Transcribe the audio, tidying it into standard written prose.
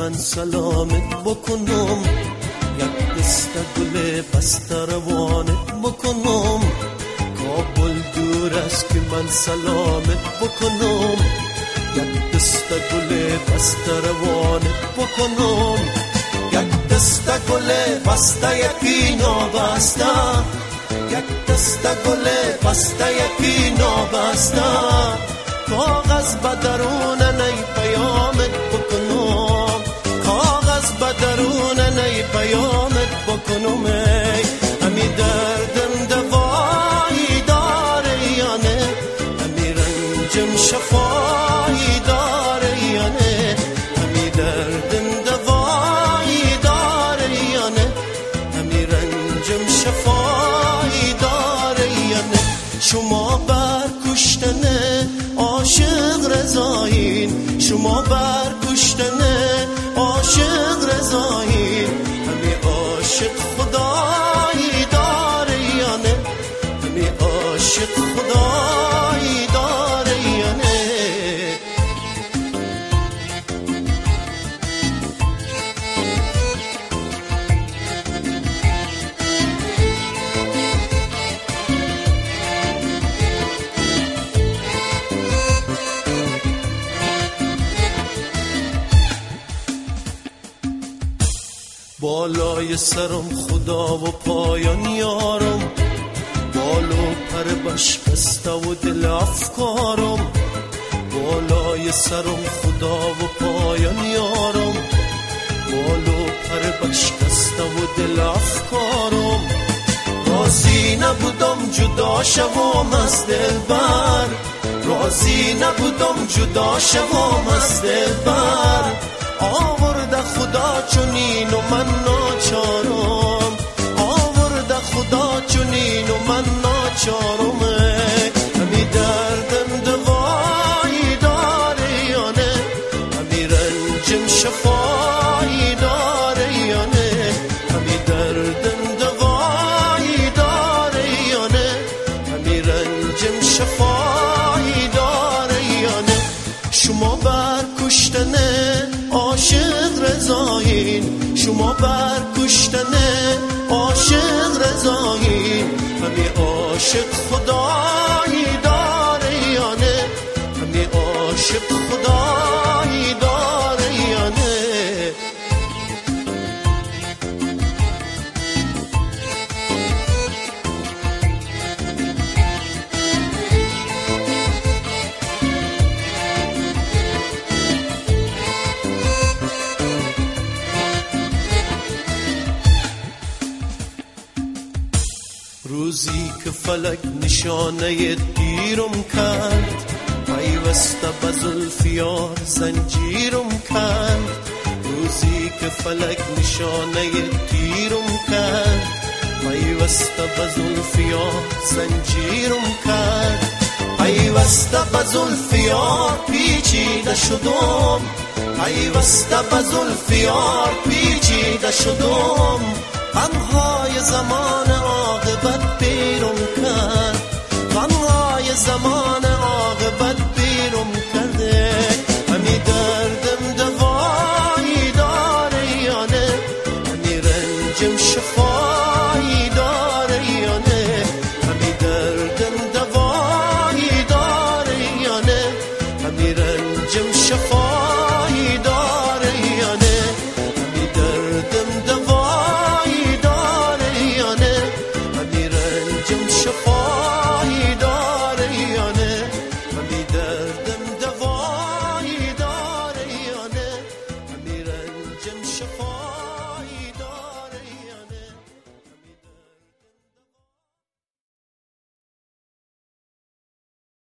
من سلامت بکنم، یک دست گل بسته روانت بکنم. کابل دور است که من سلامت بکنم، یک دست گل بسته روانت بکنم. یک دست گل بسته یکی نابسته، یک دست گل بسته یکی نابسته. کاغذ به درون نی پیامت بکنم، کاغذ به درون نی پیامت بکنم. همی دردم دوایی داره یا نه، همی رنجم شفایی داره یا نه. همی دردم دوایی داره یا نه، همی رنجم شفایی داره یا نه. شما بر کشتن عاشق رضایین، شما بر کشتن عاشق رضایین. همی عاشق خدایی داره یا نه، همی عاشق خدایی داره یا نه. بالای سرم خدا و پایان یارم، بال و پر بشکسته و دل افکارم. بالای سرم خدا و پایان یارم، بال و پر بشکسته و دل افکارم. راضی نبودم جدا شوم از دلبر، راضی نبودم جدا شوم از دلبر. آورده خدا چنین و من ناچارم، آورده خدا چنین و من ناچارم. همی دردم دوایی داره یا نه، همی رنجم شفایی داره یا نه. همی دردم دوایی داره یا نه، همی رنجم شفایی داره یا نه. شما بر کشتن عاشق رضایین، شما بر کشتن عاشق رضایین. همی عاشق خدایی داره یا نه، همی عاشق خدایی داره یا نه. روزی که فلک نشانه دیرم کرد، پیوسته به زلف یار زنجیرم کرد. روزی که فلک نشانه دیرم کرد، پیوسته به زلف یار زنجیرم کرد. پیوسته به زلف یار پیچیده شدم، پیوسته به زلف یار پیچیده شدم. غمهای زمان عاقبت بیرم کرد، غمهای زمان